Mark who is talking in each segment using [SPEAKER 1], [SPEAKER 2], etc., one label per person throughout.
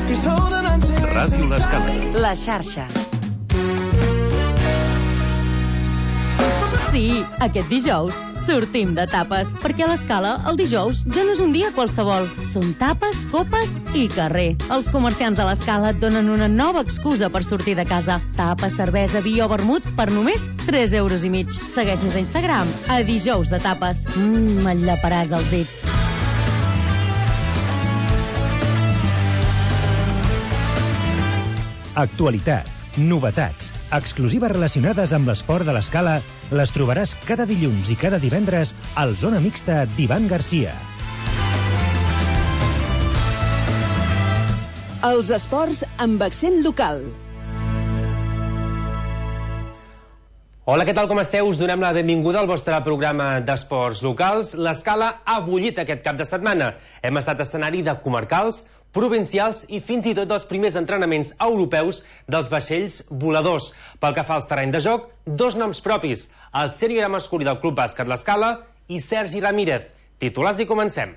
[SPEAKER 1] Ràdio L'Escala.
[SPEAKER 2] La xarxa. Sí, aquest dijous sortim de tapes, perquè a l'Escala el dijous ja no és un dia qualsevol. Són tapes, copes i carrer. Els comerciants de l'Escala et donen una nova excusa per sortir de casa. Tapes, cervesa, vi o vermut per només 3,5 euros. Segueix-nos a Instagram, a dijous de tapes. Et llaparàs els dits.
[SPEAKER 3] Actualitat, novetats, exclusives relacionades amb l'esport de l'Escala les trobaràs cada dilluns i cada divendres al Zona Mixta d'Ivan Garcia.
[SPEAKER 4] Els esports amb accent local.
[SPEAKER 5] Hola, què tal, com esteu? Us donem la benvinguda al vostre programa d'esports locals. L'Escala ha bullit aquest cap de setmana. Hem estat escenari de comarcals, provincials i fins i tot dels primers entrenaments europeus dels vaixells voladors. Pel que fa als terrenys de joc, dos noms propis, el sènior masculí del Club Bàsquet L'Escala i Sergi Ramírez. Titulars i comencem.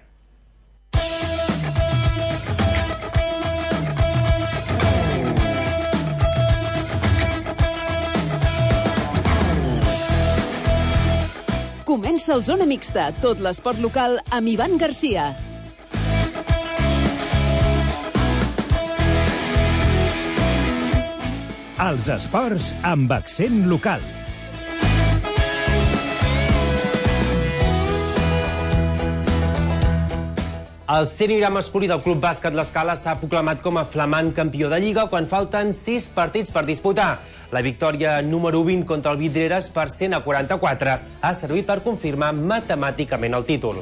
[SPEAKER 4] Comença el Zona Mixta, tot l'esport local amb Ivan Garcia.
[SPEAKER 3] Els esports amb accent local.
[SPEAKER 5] El sènior masculí del Club Bàsquet L'Escala s'ha proclamat com a flamant campió de Lliga quan falten 6 partits per disputar. La victòria número 20 contra el Vidreres per 100-44 ha servit per confirmar matemàticament el títol.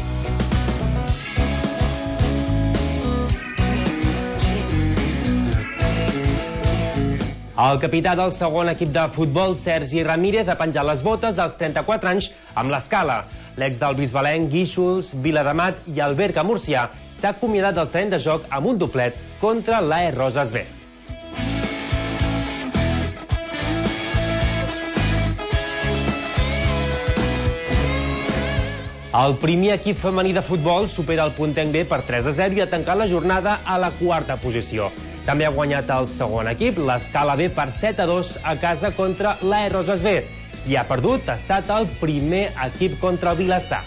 [SPEAKER 5] El capità del segon equip de futbol, Sergi Ramírez, ha penjat les botes als 34 anys amb l'Escala. L'ex del Bisbalenc, Guíxols, Viladamat i el Berga Murcià s'ha acomiadat dels terrenys de joc amb un doblet contra l'AE Roses B. El primer equip femení de futbol supera el Puntenc B per 3-0 i ha tancat la jornada a la quarta posició. També ha guanyat el segon equip, l'Escala B, per 7-2 a casa contra l'AE Roses B. I ha perdut, ha estat el primer equip contra el Vilassar.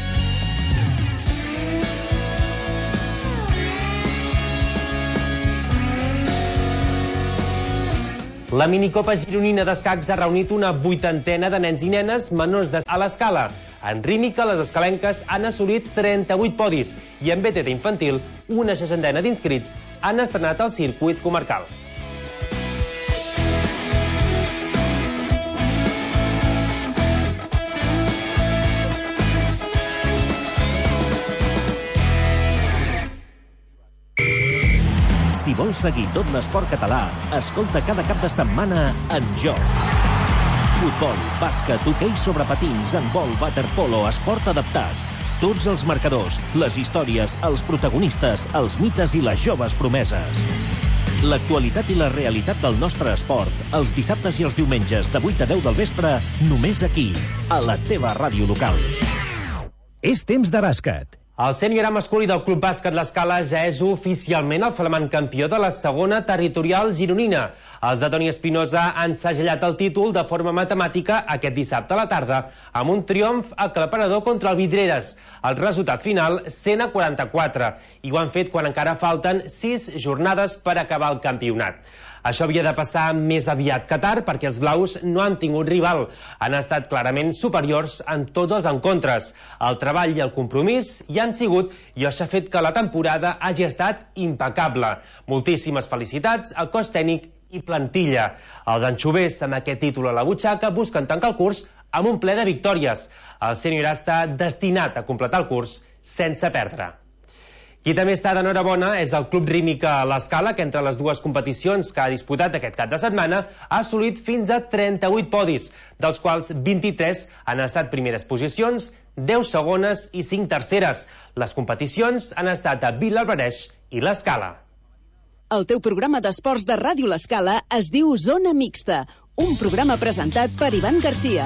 [SPEAKER 5] La minicopa gironina d'escacs ha reunit una 80ena de nens i nenes menors a l'Escala. En rítmica, les escalenques han assolit 38 podis i en BTT infantil, una 60ena d'inscrits han estrenat el circuit comarcal.
[SPEAKER 3] Si vols seguir tot l'esport català, escolta cada cap de setmana En Joc. Futbol, bàsquet, hoquei sobre patins, handbol, waterpolo, esport adaptat. Tots els marcadors, les històries, els protagonistes, els mites i les joves promeses. L'actualitat i la realitat del nostre esport, els dissabtes i els diumenges de 8 a 10 del vespre, només aquí, a la teva ràdio local. És temps de bàsquet.
[SPEAKER 5] El sènior masculí del Club Bàsquet L'Escala ja és oficialment el flamant campió de la segona territorial gironina. Els de Toni Espinosa han segellat el títol de forma matemàtica aquest dissabte a la tarda amb un triomf aclaparador contra el Vidreres. El resultat final, 100-44, i ho han fet quan encara falten 6 jornades per acabar el campionat. Això havia de passar més aviat que tard perquè els blaus no han tingut rival. Han estat clarament superiors en tots els encontres. El treball i el compromís hi han sigut i això ha fet que la temporada hagi estat impecable. Moltíssimes felicitats al cos tècnic i plantilla. Els anxovers amb aquest títol a la butxaca busquen tancar el curs amb un ple de victòries. El sènior està destinat a completar el curs sense perdre. Qui també està d'enhorabona és el Club Rítmica L'Escala, que entre les dues competicions que ha disputat aquest cap de setmana ha assolit fins a 38 podis, dels quals 23 han estat primeres posicions, 10 segones i 5 terceres. Les competicions han estat a Vilalbareix i L'Escala.
[SPEAKER 4] El teu programa d'esports de Ràdio L'Escala es diu Zona Mixta, un programa presentat per Ivan Garcia.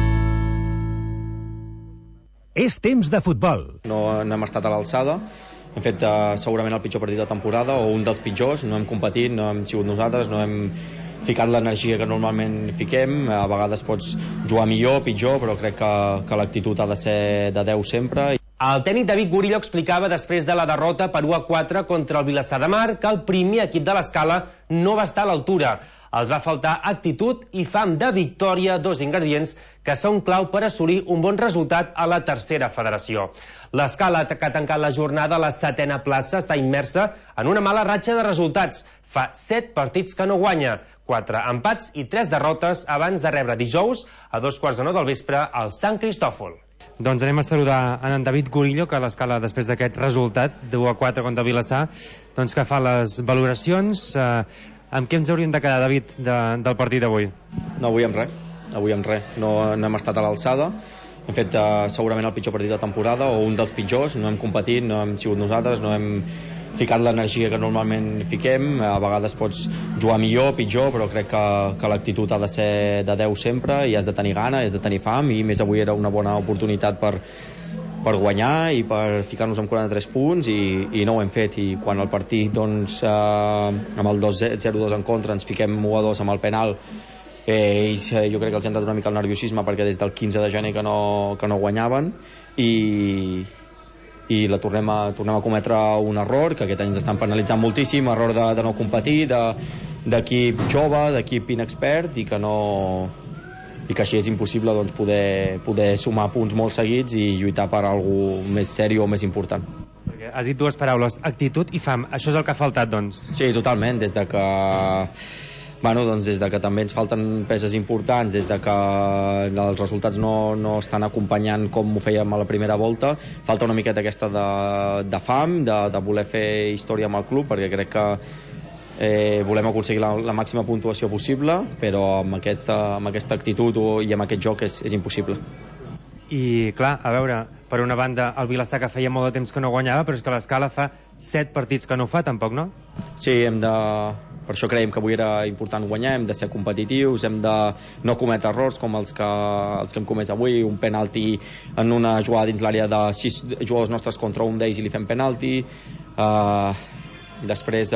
[SPEAKER 3] És temps de futbol.
[SPEAKER 6] No hem estat a l'alçada
[SPEAKER 1] hem fet segurament el pitjor partit de temporada o un dels pitjors, no hem competit, no hem sigut nosaltres, no hem ficat l'energia que normalment fiquem. A vegades pots jugar millor, pitjor, però crec que l'actitud ha de ser de 10 sempre.
[SPEAKER 5] El tècnic David Gurillo explicava després de la derrota per 1-4 contra el Vilassar de Mar que el primer equip de l'Escala no va estar a l'altura. Els va faltar actitud i fam de victòria, dos ingredients que són clau per assolir un bon resultat a la tercera federació. L'Escala, que ha tancat la jornada a la 7a plaça, està immersa en una mala ratxa de resultats. Fa 7 partits que no guanya, 4 empats i 3 derrotes abans de rebre dijous a 2:15 del vespre al Sant Cristòfol.
[SPEAKER 6] Doncs anem a saludar en David Gurillo, que a l'Escala, després d'aquest resultat de 1-4 contra el Vilassar, doncs que fa les valoracions. Amb què ens hauríem de quedar, David, del partit d'avui?
[SPEAKER 1] No, avui amb res. No hem estat a l'alçada. Hem fet segurament el pitjor partit de temporada o un dels pitjors, no hem competit, no hem sigut nosaltres, no hem ficat l'energia que normalment fiquem. A vegades pots jugar millor, pitjor, però crec que l'actitud ha de ser de 10 sempre i has de tenir gana, has de tenir fam, i més avui era una bona oportunitat per guanyar i per ficar-nos amb 43 punts i no ho hem fet. I quan el partit, doncs, amb el 0-2 en contra ens fiquem 1-2 amb el penal, ells jo crec que els hem dat una mica el nerviosisme perquè des del 15 de gener que no guanyaven, i la tornem a cometre un error que aquest any ens estan penalitzant moltíssim, error de no competir, d'equip jove, d'equip inexpert, i que així és impossible, doncs, poder sumar punts molt seguits i lluitar per alguna cosa més seriós o més important.
[SPEAKER 6] Perquè has dit dues paraules, actitud i fam. Això és el que ha faltat, doncs?
[SPEAKER 1] Sí, totalment. Des de que també ens falten peces importants, des de que els resultats no estan acompanyant com ho fèiem a la primera volta, falta una miqueta aquesta de fam, de voler fer història amb el club, perquè crec que volem aconseguir la màxima puntuació possible, però amb aquesta actitud i amb aquest joc és impossible.
[SPEAKER 6] I clar, a veure, per una banda el Vilassar, que feia molt de temps que no guanyava, però és que l'Escala fa 7 partits que no ho fa, tampoc, no?
[SPEAKER 1] Sí, per això creiem que avui era important guanyar, hem de ser competitius, hem de no cometre errors com els que hem comès avui, un penalti en una jugada dins l'àrea de 6 jugadors nostres contra un d'ells i li fem penalti. Després,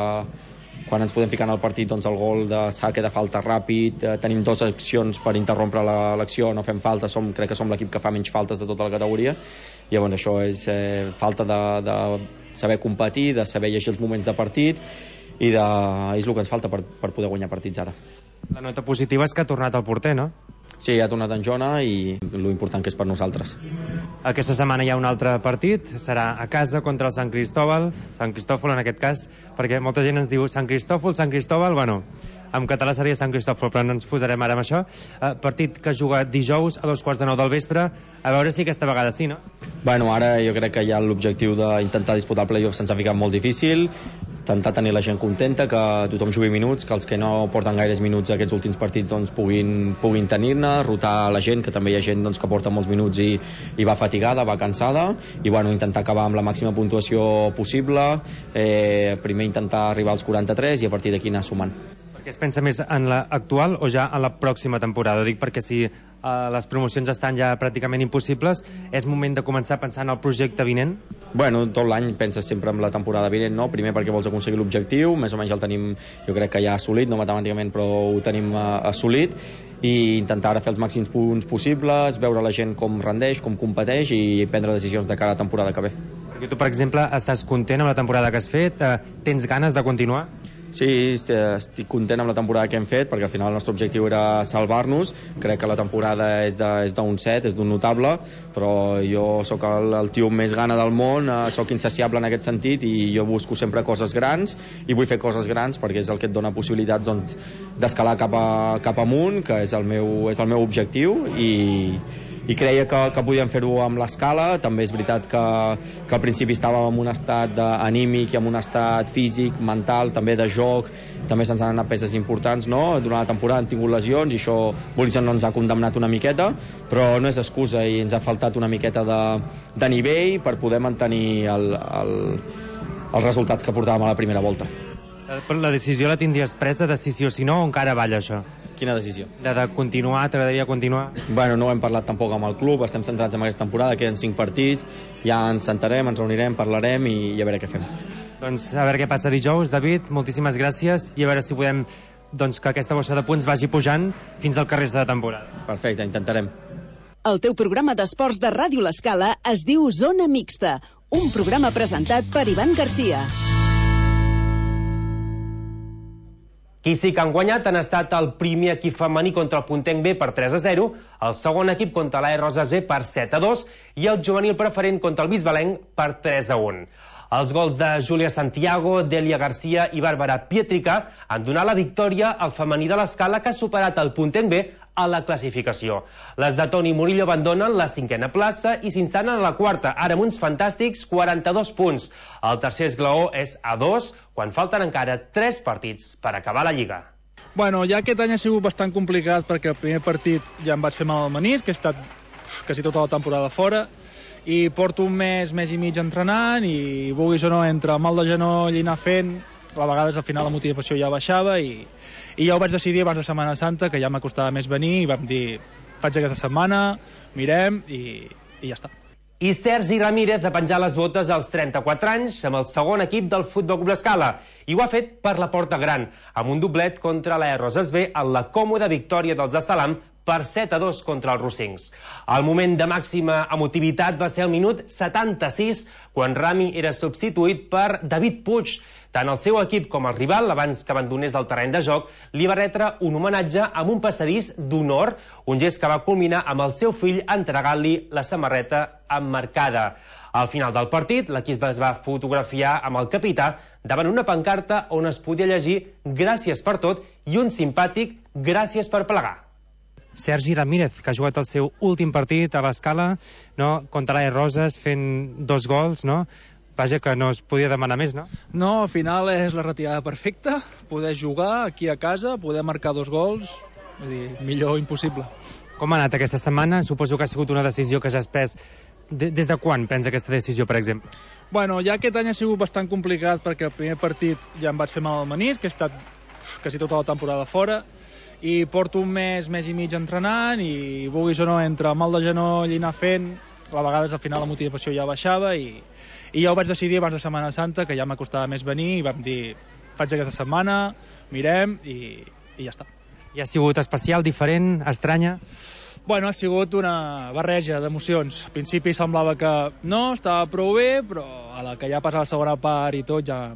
[SPEAKER 1] quan ens podem ficar en el partit, doncs el gol de saque de falta ràpid, tenim 2 accions per interrompre l'acció, no fem falta, crec que som l'equip que fa menys faltes de tota la categoria. Llavors això és falta de saber competir, de saber llegir els moments de partit, i és el que ens falta per poder guanyar partits ara.
[SPEAKER 6] La nota positiva és que ha tornat el porter, no?
[SPEAKER 1] Sí, ha tornat en Jona, i lo important que és per nosaltres.
[SPEAKER 6] Aquesta setmana hi ha un altre partit, serà a casa contra el Sant Cristòfol en aquest cas, perquè molta gent ens diu Sant Cristòfol, bueno, en català seria Sant Cristòfol, però no ens posarem ara amb això. Partit que es juga dijous a 2:15 del vespre, a veure si aquesta vegada sí, no?
[SPEAKER 1] Bueno, ara jo crec que ja l'objectiu d'intentar disputar el playoff se'ns ha ficat molt difícil, intentar tenir la gent contenta, que tothom jugui minuts, que els que no porten gaires minuts aquests últims partits doncs puguin tenir-ne, rotar la gent, que també hi ha gent doncs, que porta molts minuts i va fatigada, va cansada, i bueno, intentar acabar amb la màxima puntuació possible, primer intentar arribar als 43 i a partir d'aquí anar sumant.
[SPEAKER 6] Perquè es pensa més en l'actual o ja en la pròxima temporada? Dic perquè si les promocions estan ja pràcticament impossibles, és moment de començar a pensar en el projecte vinent?
[SPEAKER 1] Bueno, tot l'any penses sempre en la temporada vinent, no? Primer perquè vols aconseguir l'objectiu, més o menys el tenim, jo crec que ja assolit, no matemàticament, però ho tenim assolit, i intentar ara fer els màxims punts possibles, veure la gent com rendeix, com competeix, i prendre decisions de cada temporada que ve.
[SPEAKER 6] Perquè tu, per exemple, estàs content amb la temporada que has fet? Tens ganes de continuar?
[SPEAKER 1] Sí, estic content amb la temporada que hem fet, perquè al final el nostre objectiu era salvar-nos. Crec que la temporada és d'un 7, és d'un notable, però jo sóc el tio amb més gana del món, sóc insaciable en aquest sentit, i jo busco sempre coses grans, i vull fer coses grans perquè és el que et dona possibilitats doncs, d'escalar cap amunt, que és el meu objectiu, i creia que podíem fer-ho amb l'Escala. També és veritat que al principi estàvem en un estat anímic i en un estat físic, mental, també de joc, també se'ns han anat peces importants, no? Durant la temporada han tingut lesions i això no ens ha condemnat una miqueta, però no és excusa, i ens ha faltat una miqueta de nivell per poder mantenir els resultats que portàvem a la primera volta.
[SPEAKER 6] La decisió la tindries presa de si o si no, o encara balla això?
[SPEAKER 1] Quina decisió?
[SPEAKER 6] De continuar, t'agradaria continuar?
[SPEAKER 1] Bueno, no ho hem parlat tampoc amb el club, estem centrats en aquesta temporada, queden 5 partits, ja ens sentarem, ens reunirem, parlarem i a veure què fem.
[SPEAKER 6] Doncs a veure què passa dijous. David, moltíssimes gràcies i a veure si podem que aquesta bossa de punts vagi pujant fins al carrer de temporada.
[SPEAKER 1] Perfecte, intentarem.
[SPEAKER 4] El teu programa d'esports de Ràdio L'Escala es diu Zona Mixta, un programa presentat per Ivan Garcia.
[SPEAKER 5] Qui sí que han guanyat han estat el primer equip femení contra el Puntenc B per 3-0, el segon equip contra l'AE Roses B per 7-2 i el juvenil preferent contra el Bisbalenc per 3-1. Els gols de Júlia Santiago, Delia Garcia i Bàrbara Pietrica han donat la victòria al femení de l'Escala, que ha superat el Puntenc B a la classificació. Les de Toni Murillo abandonen la 5a plaça i s'instal·len a la 4a, ara amb uns fantàstics 42 punts. El tercer esglaó és a 2, quan falten encara 3 partits per acabar la Lliga.
[SPEAKER 7] Bueno, ja aquest any ha sigut bastant complicat perquè el primer partit ja em vaig fer mal al menisc, que he estat quasi tota la temporada fora, i porto un mes i mig entrenant i vulguis o no, entre mal de genoll i anar fent, a vegades al final la motivació ja baixava i ja ho vaig decidir abans de Setmana Santa, que ja m'acostava més venir, i vam dir, faig aquesta setmana, mirem i ja està.
[SPEAKER 5] I Sergi Ramírez de penjar les botes als 34 anys amb el segon equip del Futbol Club L'Escala, i ho ha fet per la porta gran, amb un doblet contra l'AE Roses B en la còmoda victòria dels de Salam per 7-2 contra els rossincs. El moment de màxima emotivitat va ser al minut 76, quan Rami era substituït per David Puig. Tant el seu equip com el rival, abans que abandonés el terreny de joc, li va retre un homenatge amb un passadís d'honor, un gest que va culminar amb el seu fill entregant-li la samarreta emmarcada. Al final del partit, l'equip es va fotografiar amb el capità davant una pancarta on es podia llegir "Gràcies per tot" i un simpàtic "Gràcies per plegar".
[SPEAKER 6] Sergi Ramírez, que ha jugat el seu últim partit a l'Escala, no, contra l'AE Roses, fent 2 gols, no? Vaja, que no es podia demanar més, no?
[SPEAKER 7] No, al final és la retirada perfecta, poder jugar aquí a casa, poder marcar 2 gols, vull dir, millor impossible.
[SPEAKER 6] Com ha anat aquesta setmana? Suposo que ha sigut una decisió que ja has pres. Des de quan prens aquesta decisió, per exemple?
[SPEAKER 7] Bueno, ja aquest any ha sigut bastant complicat perquè el primer partit ja em vaig fer mal al menisc, que he estat quasi tota la temporada fora, i porto un mes i mig entrenant i vulguis o no, entre mal de genoll i anar fent, a vegades al final la motivació ja baixava i ja ho vaig decidir abans de Setmana Santa, que ja m'acostava més venir, i vam dir, faig aquesta setmana, mirem i ja està.
[SPEAKER 6] I ha sigut especial, diferent, estranya?
[SPEAKER 7] Bueno, ha sigut una barreja d'emocions. Al principi semblava que no, estava prou bé, però a la que ja passa la segona part i tot, ja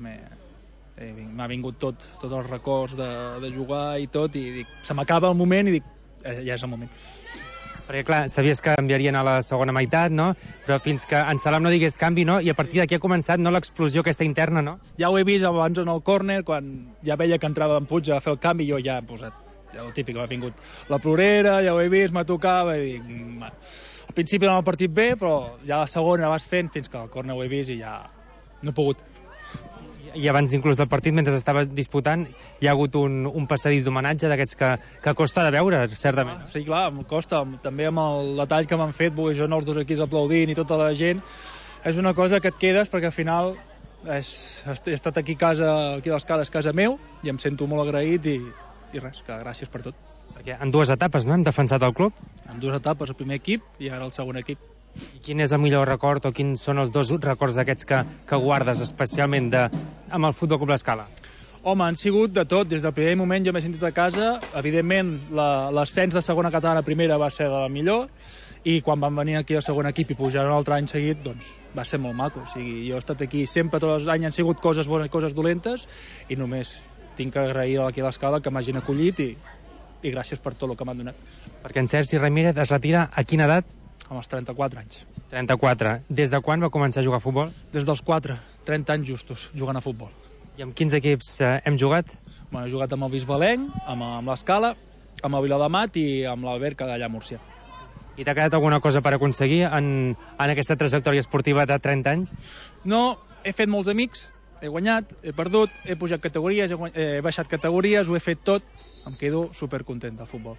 [SPEAKER 7] m'ha vingut tots els records de jugar i tot, i dic, se m'acaba el moment i dic, ja és el moment.
[SPEAKER 6] Perquè, clar, sabies que enviarien a la segona meitat, no? Però fins que en Salam no digués canvi, no? I a partir d'aquí ha començat, no?, l'explosió aquesta interna, no?
[SPEAKER 7] Ja ho he vist abans en el córner, quan ja veia que entrava en Puig a fer el canvi, jo ja he posat, ja el típic, m'ha vingut la plorera, ja ho he vist, me tocava, i dic, bueno. Al principi no m'ha partit bé, però ja la segona vas fent fins que el córner ho he vist i ja no he pogut.
[SPEAKER 6] I abans inclús del partit, mentre estava disputant, hi ha hagut un passadís d'homenatge d'aquests que costa de veure, certament.
[SPEAKER 7] Sí, clar, em costa, també amb el detall que m'han fet, jo no els 2 equips aplaudint i tota la gent, és una cosa que et quedes perquè al final he estat aquí a casa, aquí a l'Escala és casa meu, i em sento molt agraït i res, que gràcies per tot.
[SPEAKER 6] Perquè en 2 etapes, no?, hem defensat el club?
[SPEAKER 7] En 2 etapes, el primer equip i ara el segon equip.
[SPEAKER 6] I quin és el millor record o quins són els 2 records d'aquests que guardes especialment amb el Futbol Club L'Escala?
[SPEAKER 7] Home, han sigut de tot. Des del primer moment jo m'he sentit a casa. Evidentment, l'ascens de segona catalana a primera va ser la millor, i quan van venir aquí al segon equip i pujar un altre any seguit, doncs va ser molt maco. O sigui, jo he estat aquí sempre, tots els anys han sigut coses bones i coses dolentes, i només tinc que agrair aquí a l'Escala que m'hagin acollit i gràcies per tot el que m'han donat.
[SPEAKER 6] Perquè en Sergi Ramírez es retira a quina edat?
[SPEAKER 7] Amb els 34 anys.
[SPEAKER 6] 34. Des de quan va començar a jugar a futbol?
[SPEAKER 7] Des dels 4, 30 anys justos, jugant a futbol.
[SPEAKER 6] I amb quins equips hem jugat?
[SPEAKER 7] Bueno, he jugat amb el Bisbalenc, amb l'Escala, amb el Viladamat i amb l'Alberca d'allà a Múrcia.
[SPEAKER 6] I t'ha quedat alguna cosa per aconseguir en aquesta trajectòria esportiva de 30 anys?
[SPEAKER 7] No, he fet molts amics, he guanyat, he perdut, he pujat categories, he baixat categories, ho he fet tot, em quedo supercontent del futbol.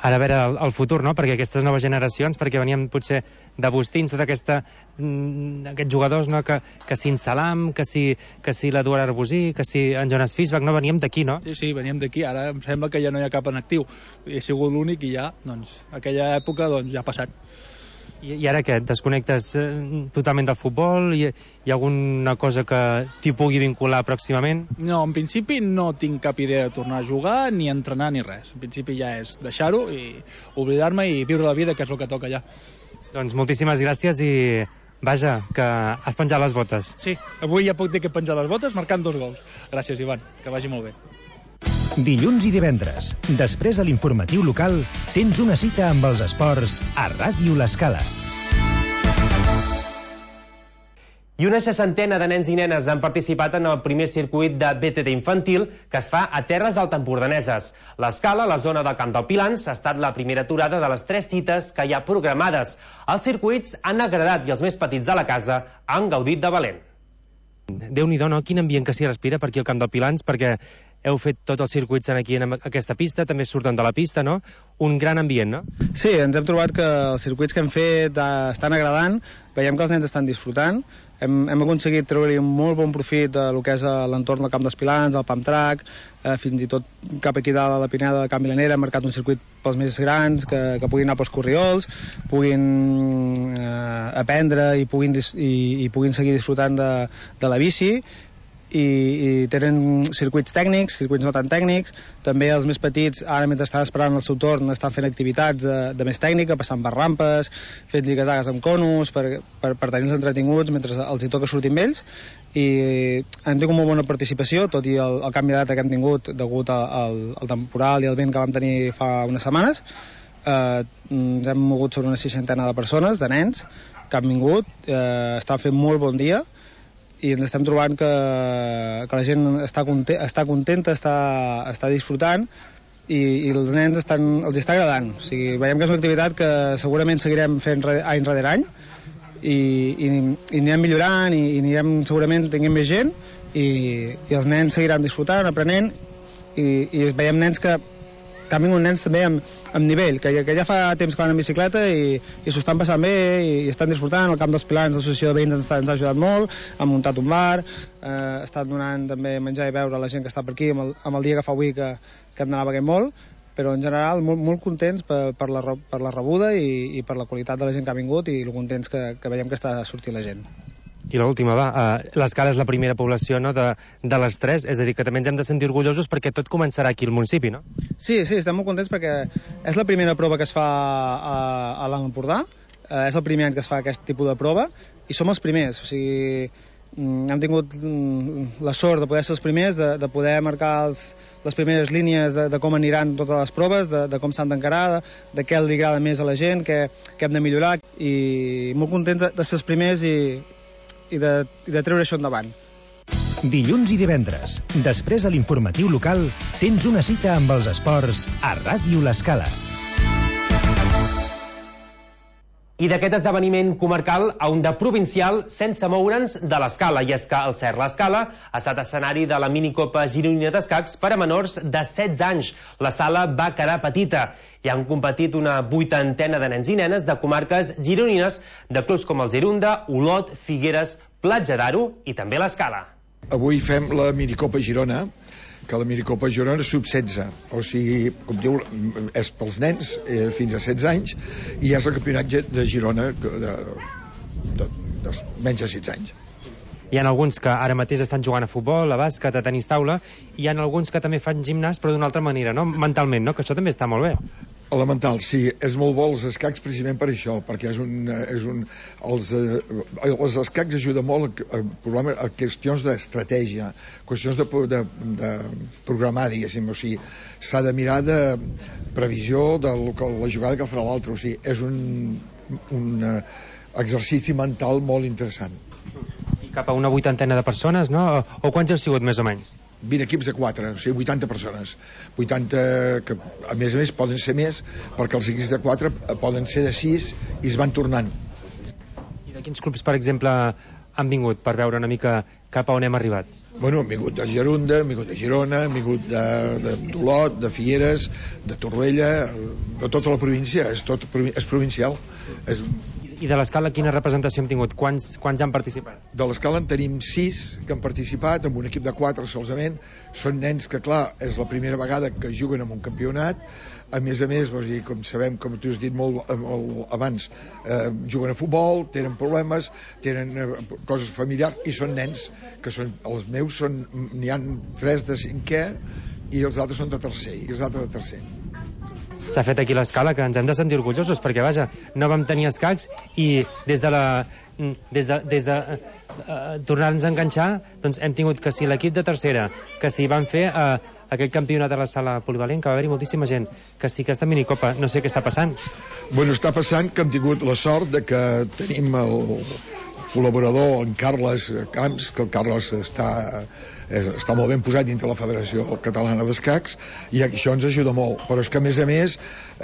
[SPEAKER 6] Ara a veure el futur, no? Perquè aquestes noves generacions, perquè veníem potser d'Agustins, tota aquests jugadors, no? Que si en Salam, que si l'Eduard Arbusí, que si en Jonas Fisbach, no? Veníem d'aquí, no?
[SPEAKER 7] Sí, veníem d'aquí. Ara em sembla que ja no hi ha cap en actiu. He sigut l'únic i ja, doncs, aquella època ja ha passat.
[SPEAKER 6] I ara què? Et desconnectes totalment del futbol? Hi ha alguna cosa que t'hi pugui vincular pròximament?
[SPEAKER 7] No, en principi no tinc cap idea de tornar a jugar, ni entrenar, ni res. En principi ja és deixar-ho i oblidar-me i viure la vida, que és el que toca allà.
[SPEAKER 6] Doncs moltíssimes gràcies i vaja, que has penjat les botes.
[SPEAKER 7] Sí, avui ja puc dir que he penjat les botes marcant 2 gols. Gràcies, Ivan, que vagi molt bé.
[SPEAKER 3] Dilluns i divendres, després de l'informatiu local, tens una cita amb els esports a Ràdio L'Escala.
[SPEAKER 5] I una 60ena de nens i nenes han participat en el primer circuit de BTT infantil que es fa a terres altaempordaneses. L'Escala, a la zona del Camp del Pilans, ha estat la primera aturada de les 3 cites que hi ha programades. Els circuits han agradat i els més petits de la casa han gaudit de valent.
[SPEAKER 6] Déu-n'hi-do, no? Quin ambient que s'hi respira per aquí al Camp del Pilans, perquè heu fet tots els circuits aquí en aquesta pista, també surten de la pista, no? Un gran ambient, no?
[SPEAKER 8] Sí, ens hem trobat que els circuits que hem fet estan agradant, veiem que els nens estan disfrutant, hem aconseguit treure-hi un molt bon profit del que és l'entorn del Camp dels Pilans, el Pump Track, fins i tot cap aquí dalt a la Pineda de Can Vilanera hem marcat un circuit pels més grans, que puguin anar pels corriols, puguin aprendre i puguin seguir disfrutant de la bici, i tenen circuits tècnics, circuits no tan tècnics. També els més petits, ara mentre estan esperant el seu torn, estan fent activitats de més tècnica, passant per rampes, fent zigazagues amb conos, per tenir-los entretinguts mentre els hi toca sortir amb ells. I hem tingut molt bona participació, tot i el canvi de data que hem tingut degut al temporal i al vent que vam tenir fa unes setmanes. Ens hem mogut sobre una 60ena de persones, de nens, que han vingut, estan fent molt bon dia, i ens estem trobant que la gent està contenta, està disfrutant i els nens els està agradant. O sigui, veiem que és una activitat que segurament seguirem fent any rere any i anirem millorant i anirem segurament tenint més gent i els nens seguiran disfrutant, aprenent i veiem nens que han vingut nens també amb nivell, que ja fa temps que van en bicicleta i s'ho estan passant bé i estan disfrutant. El Camp dels Pilans, l'associació de veïns ens ha ajudat molt, han muntat un bar, estan donant també menjar i beure a la gent que està per aquí, amb el dia que fa avui que hem d'anar beguent molt, però en general molt contents per la rebuda i per la qualitat de la gent que ha vingut i el contents que veiem que està sortint la gent.
[SPEAKER 6] I l'última, l'Escala és la primera població, no, de les 3, és a dir, que també ens hem de sentir orgullosos perquè tot començarà aquí al municipi, no? Sí, estem molt contents perquè és la primera prova que es fa a l'Alt Empordà, és el primer any que es fa aquest tipus de prova i som els primers, o sigui, hem tingut la sort de poder ser els primers, de poder marcar les primeres línies de com aniran totes les proves, de com s'han d'encarar, de què li agrada més a la gent, què hem de millorar i molt contents de ser els primers i de treure això endavant.
[SPEAKER 3] Dilluns i divendres, després de l'informatiu local, tens una cita amb els esports a Ràdio L'Escala.
[SPEAKER 5] I d'aquest esdeveniment comarcal a un de provincial sense moure'ns de l'Escala, i és que el Cert l'Escala ha estat escenari de la minicopa gironina d'escacs per a menors de 16 anys. La sala va quedar petita i han competit una 80ena de nens i nenes de comarques gironines de clubs com el Zirunda, Olot, Figueres, Platja d'Aro i també l'Escala.
[SPEAKER 9] Avui fem la minicopa Girona, que la minicopa Girona és sub-16, o sigui, com diu, és pels nens fins a 16 anys i és el campionat de Girona de menys de 16 anys.
[SPEAKER 6] Hi ha alguns que ara mateix estan jugant a futbol, a bàsquet, a tenis taula, i hi ha alguns que també fan gimnàs, però d'una altra manera, no? Mentalment, no? Que això també està molt bé.
[SPEAKER 9] Elemental, sí. És molt bo els escacs precisament per això, perquè els escacs ajuden molt a qüestions d'estratègia, qüestions de programar, diguéssim, o sigui, s'ha de mirar de previsió de la jugada que farà l'altre, o sigui, és un exercici mental molt interessant.
[SPEAKER 6] I cap a una 80ena de persones, no? O quants heu sigut, més o menys?
[SPEAKER 9] 20 equips de 4, o sigui, 80 persones. 80 que, a més, poden ser més, perquè els equips de 4 poden ser de 6 i es van tornant.
[SPEAKER 6] I de quins clubs, per exemple, han vingut per veure una mica cap a on hem arribat?
[SPEAKER 9] Bueno, hem vingut de Gerunda, hem vingut de Girona, hem vingut d'Olot, de Figueres, de Torrella, de tota la província, és provincial.
[SPEAKER 6] I de l'Escala quina representació hem tingut? Quants han participat?
[SPEAKER 9] De l'Escala en tenim 6 que han participat, amb un equip de 4 solament. Són nens que, clar, és la primera vegada que juguen en un campionat. A més, vols dir, com sabem, com tu has dit molt abans, juguen a futbol, tenen problemes, tenen coses familiars, i són nens que són, els meus són, n'hi ha 3 de 5è i els altres són de 3è, i els altres de 3è.
[SPEAKER 6] S'ha fet aquí l'Escala, que ens hem de sentir orgullosos, perquè, vaja, no vam tenir escacs i des de tornar-nos a enganxar, doncs hem tingut que si l'equip de tercera, que si van fer aquest campionat a la sala polivalent, que va haver-hi moltíssima gent, que sí que està minicopa, no sé què està passant.
[SPEAKER 9] Bueno, està passant que hem tingut la sort de que tenim el col·laborador, en Carles Camps, que el Carles està molt ben posat dintre la Federació Catalana d'Escacs, i això ens ajuda molt. Però és que, a més,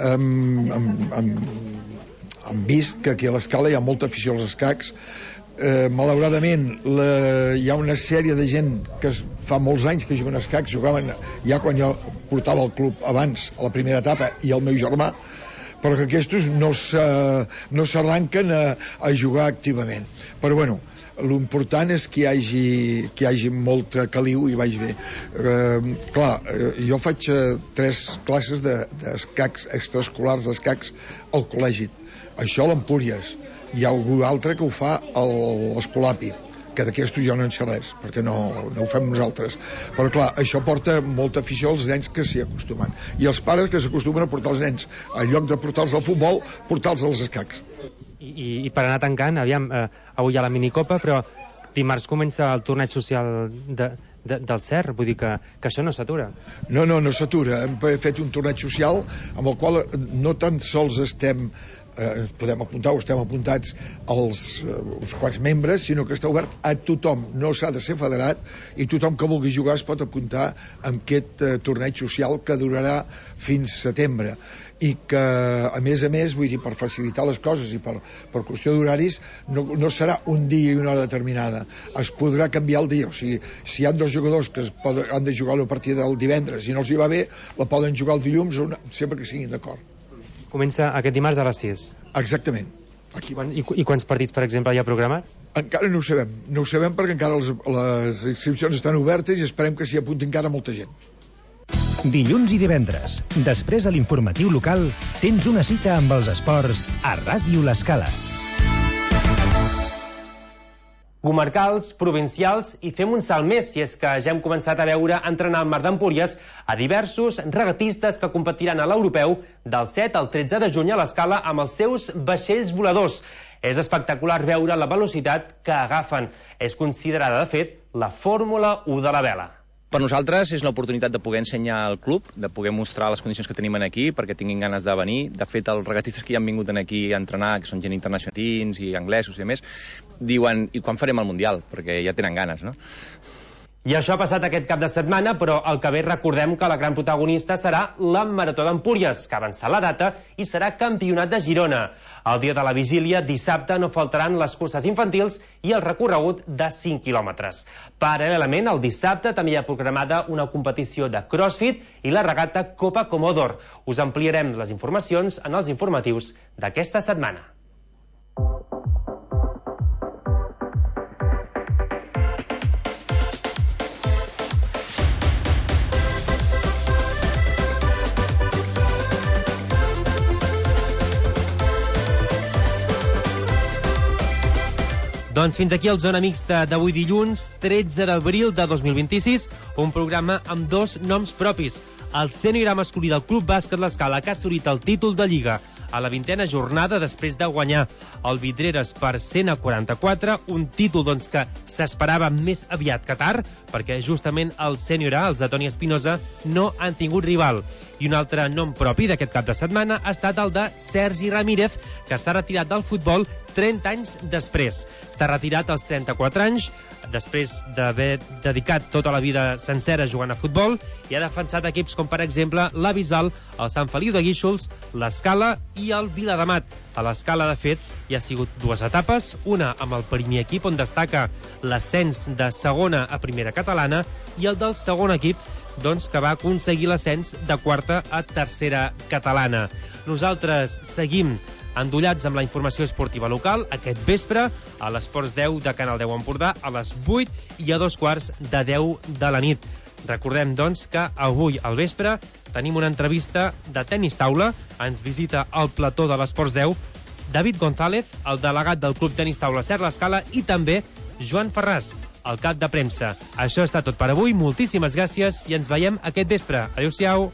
[SPEAKER 9] hem vist que aquí a l'Escala hi ha molta afició als escacs. Malauradament hi ha una sèrie de gent que fa molts anys que juguen a escacs, jugaven ja quan jo portava el club abans, a la primera etapa, i el meu germà, però que aquests no s'arranquen a jugar activament. Però bueno, l'important és que hi hagi molt caliu i vagi bé. Clar, jo faig 3 classes d'escacs extraescolars d'escacs al col·legi. Això a l'Empúries. Hi ha algú altre que ho fa a l'Escolapi, que d'aquests jo no en sé res, perquè no ho fem nosaltres. Però clar, això porta molta afició als nens que s'hi acostumen. I els pares que s'acostumen a portar els nens, en lloc de portar-los al futbol, portar-los als escacs.
[SPEAKER 6] I per anar tancant, aviam, avui hi ha la minicopa, però dimarts comença el torneig social del CER, vull dir que això no s'atura.
[SPEAKER 9] No s'atura. Hem fet un torneig social amb el qual no tan sols estem podem apuntar o estem apuntats uns quants membres, sinó que està obert a tothom, no s'ha de ser federat, i tothom que vulgui jugar es pot apuntar en aquest torneig social que durarà fins setembre, i que a més, vull dir, per facilitar les coses i per qüestió d'horaris, no serà un dia i una hora determinada, es podrà canviar el dia. O sigui, si hi ha 2 jugadors que han de jugar la partida del divendres i no els hi va bé, la poden jugar el dilluns sempre que siguin d'acord.
[SPEAKER 6] Comença aquest dimarts a les 6.
[SPEAKER 9] Exactament.
[SPEAKER 6] I quants partits, per exemple, hi ha programats?
[SPEAKER 9] Encara no ho sabem. No ho sabem perquè encara les inscripcions estan obertes i esperem que s'hi apunti encara molta gent.
[SPEAKER 3] Dilluns i divendres, després de l'informatiu local, tens una cita amb els esports a Ràdio L'Escala.
[SPEAKER 5] Comarcals, provincials, i fem un salt més, si és que ja hem començat a veure entrenar al Mar d'Empúries a diversos regatistes que competiran a l'Europeu del 7 al 13 de juny a l'Escala amb els seus vaixells voladors. És espectacular veure la velocitat que agafen. És considerada, de fet, la Fórmula 1 de la vela.
[SPEAKER 10] Per nosaltres és una oportunitat de poder ensenyar al club, de poder mostrar les condicions que tenim aquí perquè tinguin ganes de venir. De fet, els regatistes que ja han vingut aquí a entrenar, que són gent internacionals i anglesos i més, diuen, i quan farem el Mundial? Perquè ja tenen ganes, no?
[SPEAKER 5] I això ha passat aquest cap de setmana, però el que ve recordem que la gran protagonista serà la Marató d'Empúries, que ha avançat la data i serà Campionat de Girona. El dia de la vigília, dissabte, no faltaran les curses infantils i el recorregut de 5 quilòmetres. Paral·lelament, el dissabte també hi ha programada una competició de CrossFit i la regata Copa Comodor. Us ampliarem les informacions en els informatius d'aquesta setmana. Doncs fins aquí el Zona Mixta d'avui dilluns, 13 d'abril de 2026, un programa amb 2 noms propis. El sènior masculí del Club Bàsquet L'Escala, que ha assolit el títol de Lliga a la 20a jornada després de guanyar el Vidreres per 100-44, un títol que s'esperava més aviat que tard, perquè justament el sènior A, els de Toni Espinosa, no han tingut rival. I un altre nom propi d'aquest cap de setmana ha estat el de Sergi Ramírez, que s'ha retirat del futbol 30 anys després. Està retirat als 34 anys, després d'haver dedicat tota la vida sencera jugant a futbol, i ha defensat equips com, per exemple, la Bisbal, el Sant Feliu de Guíxols, l'Escala i el Viladamat. A l'Escala, de fet, hi ha sigut 2 etapes, una amb el primer equip, on destaca l'ascens de segona a primera catalana, i el del segon equip, doncs, que va aconseguir l'ascens de quarta a tercera catalana. Nosaltres seguim endollats amb la informació esportiva local aquest vespre a l'Esports 10 de Canal 10 Empordà a les 8 i a 2:15 de la nit. Recordem, doncs, que avui al vespre tenim una entrevista de tenis taula. Ens visita al plató de l'Esports 10 David González, el delegat del Club Tenis Taula Ser l'Escala, i també Joan Ferràs, el cap de premsa. Això està tot per avui. Moltíssimes gràcies i ens veiem aquest vespre. Adéu-siau.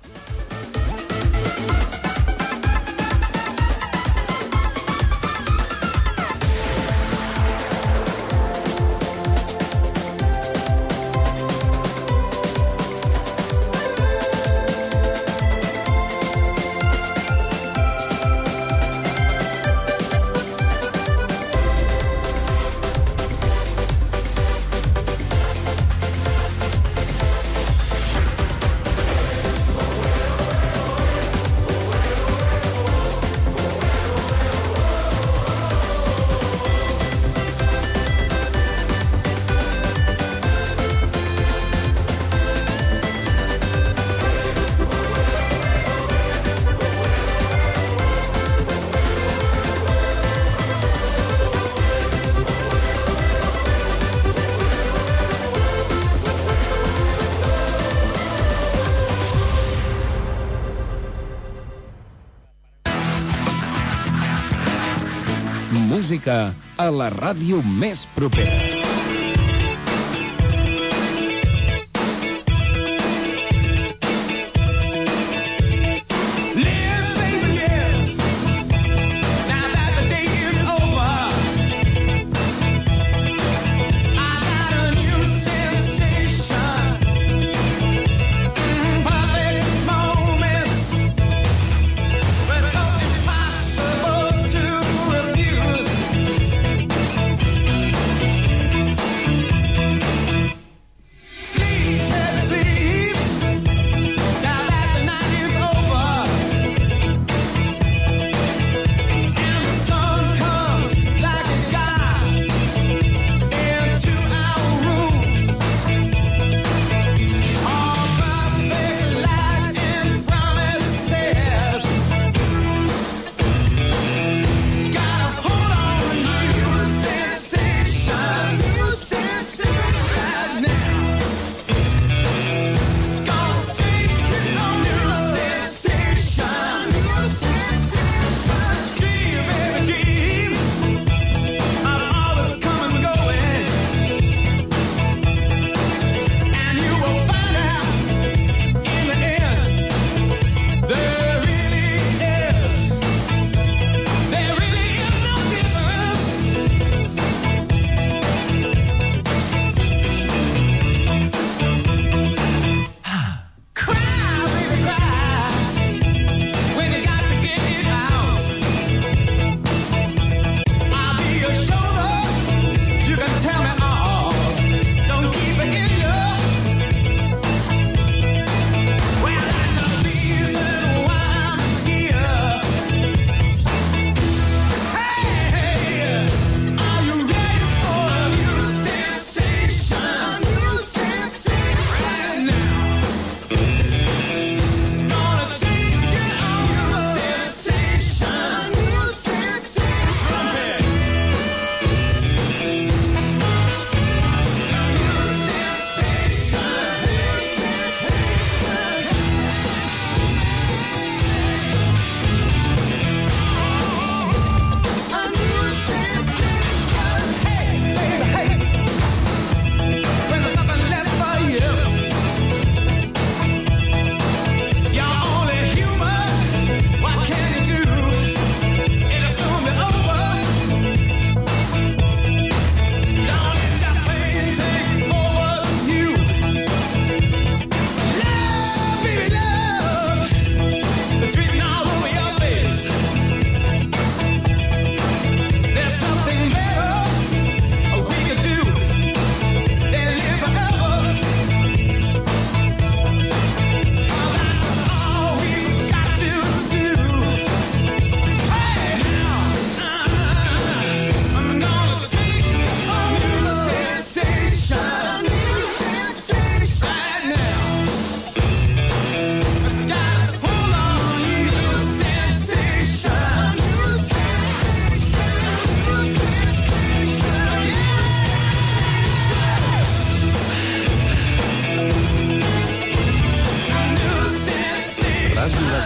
[SPEAKER 11] Música a la ràdio més propera.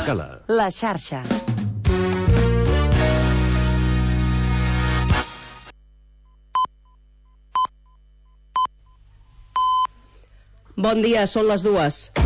[SPEAKER 3] l'Escala.
[SPEAKER 2] La xarxa.
[SPEAKER 4] Bon dia, són les 2.